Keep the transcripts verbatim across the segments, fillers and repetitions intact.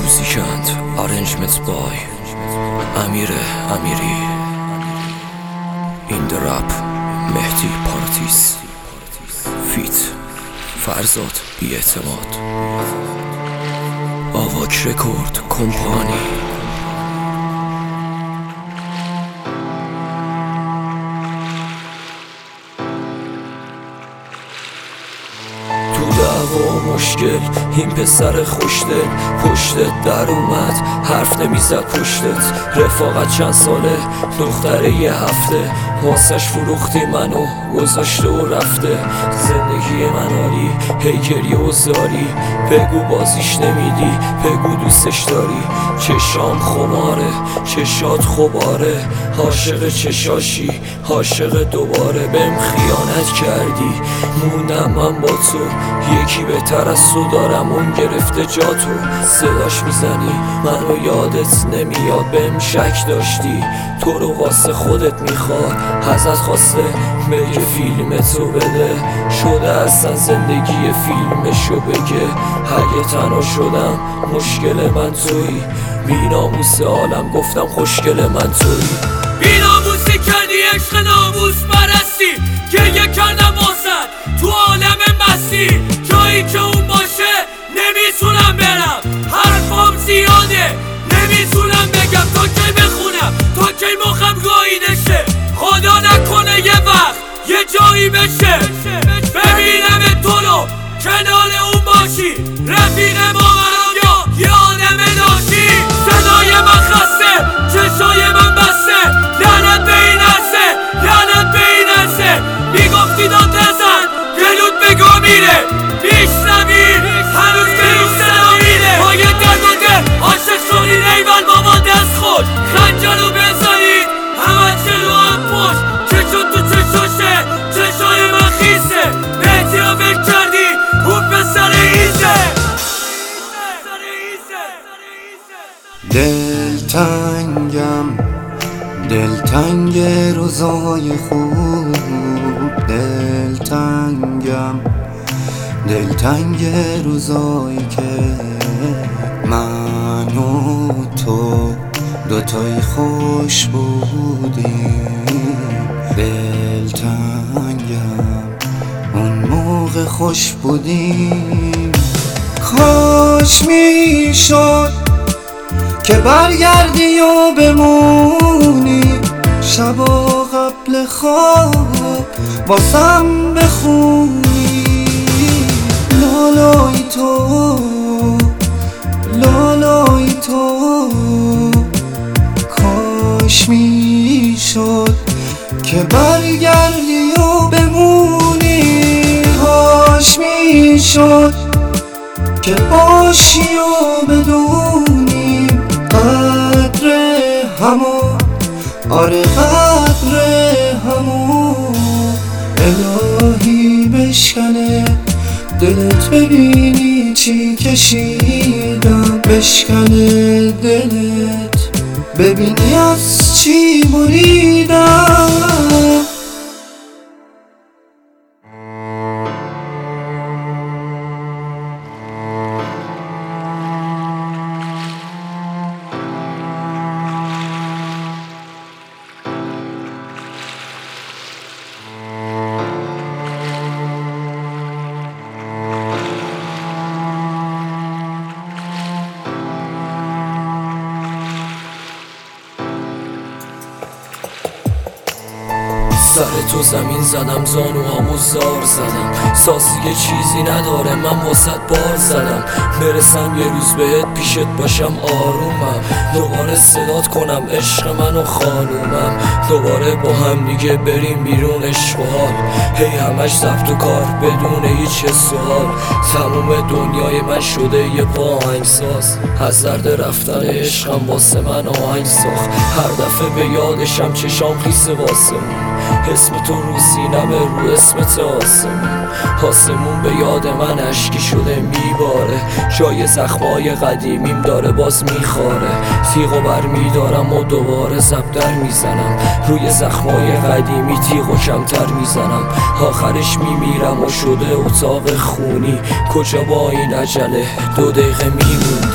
موزیکند arrangement by امیر امیری. این رپ مهدی پارتیس فیت فرزاد بی اعتماد آواک رکورد کمپانی. دعوا مشکل این پسر خوشدل پشتت در اومد حرف نمیزد پشتت. رفاقت چند ساله دختره یه هفته واسش فروختی منو گذاشته و رفته. زندگی من عالی هی گریه و زاری بگو بازیش نمیدی بگو دوستش داری. چشام خماره چشات خوباره عاشق چشاشی عاشق دوباره. بهم خیانت کردی موندم من با تو یکی بهتر از تو دارم اون گرفته جاتو. صداش میزنی منو یادت نمیاد بهم شک داشتی تو رو واسه خودت میخواد ازت خواسته بگه فیلمتو بده. شده اصلا زندگی فیلمشو بگه اگه تنها شدم مشکل من تویی. بیناموس عالم گفتم خوشگل من تویی. بیناموسی کردی عشق ناموس پرستی گریه کردم واسد تو عالم مستی. جایی که اون باشه نمیتونم برم حرفام زیاده نمیتونم بگم تا کی بخونم تا کی مخم گاییده شه. خدا نکنه یه وقت یه جایی بشه ببینم تو رو کنار اون باشی رفیق ما یا یه آدم ناشی. صدای من خسته چشای من بسته لعنت به این عرصه لعنت به این عرصه. میگفتی داد نزن گلوت بگو میره میشنوی هنوز گلوت صدا میره. با یه درد و دل عاشق شدید ایول بابا دست خود خنجر رو بزنید همه جلو هم پشت چشون تو چشاشه چشای من خیسه بهتی رو بک کردی اون پسر ایزه. دلتنگم دلتنگ روزای خوب دلتنگم دلتنگ روزایی که من و تو دوتای خوش بودیم. دلتنگم اون موقع خوش بودیم. کاش میشد که برگردی و بمونی شبا قبل خواب واسم بخونی. لالای تو لالای تو کاش میشد که برگردی و بمونی. کاش میشد که باشی و بدونیم قدر همو آره قدر همو. الهی بشکنه دلت ببینی چی کشیدم بشکنه دلت ببینی از چی بریدم. سر تو زمین زدم زانوهامو زار زدم سازی چیزی نداره من واسط بار زدم. برسم یه روز بهت پیشت باشم آرومم دوباره صدات کنم عشق من و خانومم. دوباره با هم دیگه بریم بیرون عشق و حال هی همش ضبط و کار بدون هیچ سوال. تموم دنیای من شده یه آهنگساز از درد رفتن عشقم واسه من آهنگ ساخت. هر دفعه به یادشم چشام خیسه واسمون اسم تو رو سینمه رو اسمت آسمون. آسمون به یاد من اشکی شده میباره جای زخمای قدیمیم داره باز میخاره. تیغو بر میدارم و دوباره زبدر میزنم روی زخمای قدیمی تیغو کمتر میزنم. آخرش میمیرم و شده اتاق خونی کجا با این عجله دو دقیقه میموندی.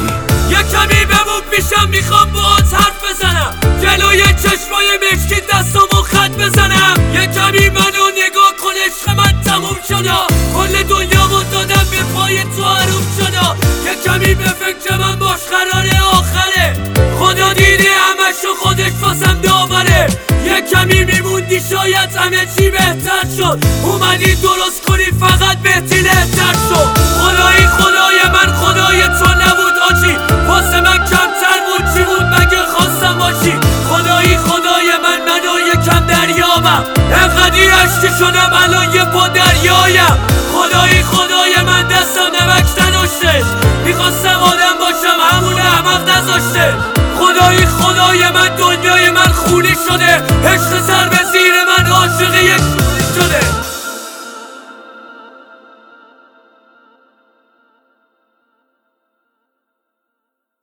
یه کمی بمون پیشم میخوام باهات حرف بزنم جلوی چشمای مشکی دستامو خط بزنم یه کمی منو نگاه کن عشق من تموم شدا کل دنیامو دادم به پای تو حروم شدا یه کمی به فکر من باش قرار آخره خدا دیده همشو خودش واسم داوره یه کمی میموندی شاید همه چی بهتر شد اومدی درست کنی فقط بهتی لهتر شد خدایی خدای من خدای تو نبود آجی واسه من کمتر بود چی بود مگه خواستم باشی خدایی خدای من منو یکم دریابم انقدی عشقی شدم الان یه پا دریایم